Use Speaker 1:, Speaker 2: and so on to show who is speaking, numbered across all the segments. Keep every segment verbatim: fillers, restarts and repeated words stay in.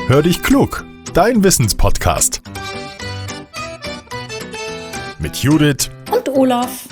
Speaker 1: Hör dich klug, dein Wissenspodcast. Mit Judith
Speaker 2: und Olaf.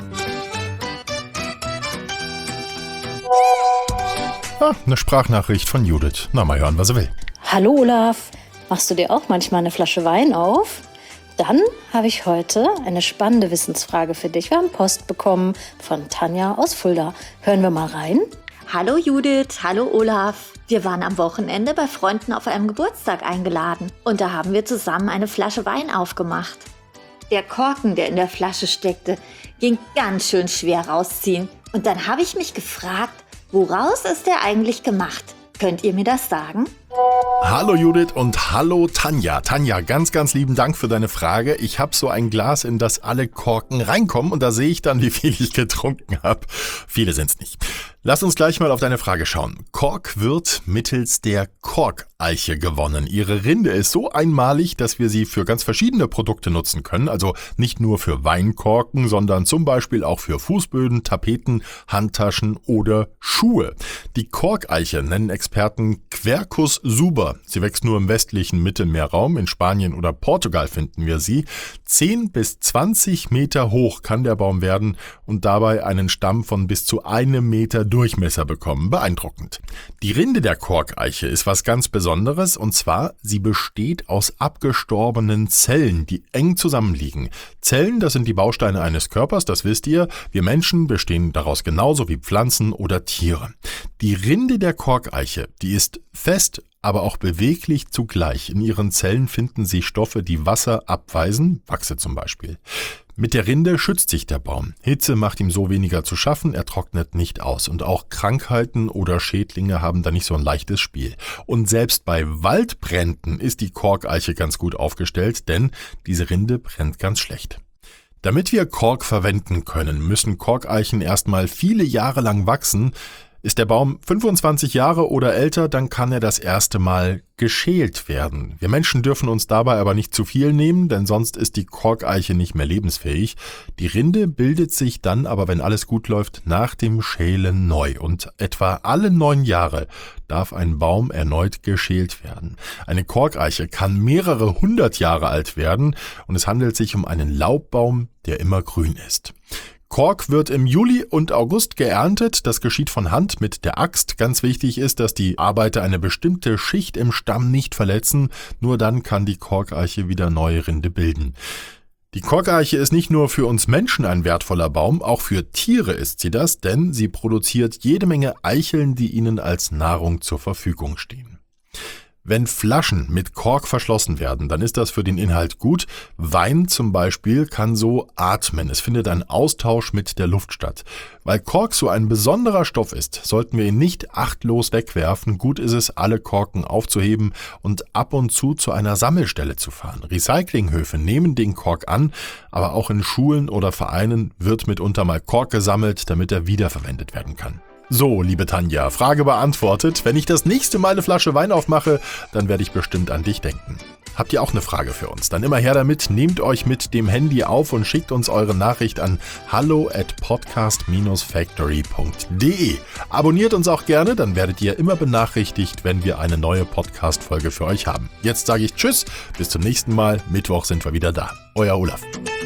Speaker 1: Ah, eine Sprachnachricht von Judith. Na, mal hören, was er will.
Speaker 2: Hallo Olaf, machst du dir auch manchmal eine Flasche Wein auf? Dann habe ich heute eine spannende Wissensfrage für dich. Wir haben Post bekommen von Tanja aus Fulda. Hören wir mal rein.
Speaker 3: Hallo Judith, hallo Olaf. Wir waren am Wochenende bei Freunden auf einem Geburtstag eingeladen und da haben wir zusammen eine Flasche Wein aufgemacht. Der Korken, der in der Flasche steckte, ging ganz schön schwer rausziehen. Und dann habe ich mich gefragt, woraus ist der eigentlich gemacht? Könnt ihr mir das sagen?
Speaker 1: Hallo Judith und hallo Tanja. Tanja, ganz, ganz lieben Dank für deine Frage. Ich habe so ein Glas, in das alle Korken reinkommen und da sehe ich dann, wie viel ich getrunken habe. Viele sind's nicht. Lass uns gleich mal auf deine Frage schauen. Kork wird mittels der Korkeiche gewonnen. Ihre Rinde ist so einmalig, dass wir sie für ganz verschiedene Produkte nutzen können. Also nicht nur für Weinkorken, sondern zum Beispiel auch für Fußböden, Tapeten, Handtaschen oder Schuhe. Die Korkeiche nennen Experten Quercus suber. Sie wächst nur im westlichen Mittelmeerraum. In Spanien oder Portugal finden wir sie. zehn bis zwanzig Meter hoch kann der Baum werden und dabei einen Stamm von bis zu einem Meter Durchmesser bekommen. Beeindruckend. Die Rinde der Korkeiche ist was ganz Besonderes und zwar, sie besteht aus abgestorbenen Zellen, die eng zusammenliegen. Zellen, das sind die Bausteine eines Körpers, das wisst ihr. Wir Menschen bestehen daraus genauso wie Pflanzen oder Tiere. Die Rinde der Korkeiche, die ist fest, aber auch beweglich zugleich. In ihren Zellen finden sich Stoffe, die Wasser abweisen, Wachse zum Beispiel. Mit der Rinde schützt sich der Baum. Hitze macht ihm so weniger zu schaffen, er trocknet nicht aus. Und auch Krankheiten oder Schädlinge haben da nicht so ein leichtes Spiel. Und selbst bei Waldbränden ist die Korkeiche ganz gut aufgestellt, denn diese Rinde brennt ganz schlecht. Damit wir Kork verwenden können, müssen Korkeichen erstmal viele Jahre lang wachsen. Ist der Baum fünfundzwanzig Jahre oder älter, dann kann er das erste Mal geschält werden. Wir Menschen dürfen uns dabei aber nicht zu viel nehmen, denn sonst ist die Korkeiche nicht mehr lebensfähig. Die Rinde bildet sich dann aber, wenn alles gut läuft, nach dem Schälen neu. Und etwa alle neun Jahre darf ein Baum erneut geschält werden. Eine Korkeiche kann mehrere hundert Jahre alt werden und es handelt sich um einen Laubbaum, der immer grün ist. Kork wird im Juli und August geerntet. Das geschieht von Hand mit der Axt. Ganz wichtig ist, dass die Arbeiter eine bestimmte Schicht im Stamm nicht verletzen. Nur dann kann die Korkeiche wieder neue Rinde bilden. Die Korkeiche ist nicht nur für uns Menschen ein wertvoller Baum, auch für Tiere ist sie das, denn sie produziert jede Menge Eicheln, die ihnen als Nahrung zur Verfügung stehen. Wenn Flaschen mit Kork verschlossen werden, dann ist das für den Inhalt gut. Wein zum Beispiel kann so atmen. Es findet ein Austausch mit der Luft statt. Weil Kork so ein besonderer Stoff ist, sollten wir ihn nicht achtlos wegwerfen. Gut ist es, alle Korken aufzuheben und ab und zu zu einer Sammelstelle zu fahren. Recyclinghöfe nehmen den Kork an, aber auch in Schulen oder Vereinen wird mitunter mal Kork gesammelt, damit er wiederverwendet werden kann. So, liebe Tanja, Frage beantwortet. Wenn ich das nächste Mal eine Flasche Wein aufmache, dann werde ich bestimmt an dich denken. Habt ihr auch eine Frage für uns? Dann immer her damit, nehmt euch mit dem Handy auf und schickt uns eure Nachricht an hallo at podcast dash factory punkt de. Abonniert uns auch gerne, dann werdet ihr immer benachrichtigt, wenn wir eine neue Podcast-Folge für euch haben. Jetzt sage ich Tschüss, bis zum nächsten Mal. Mittwoch sind wir wieder da. Euer Olaf.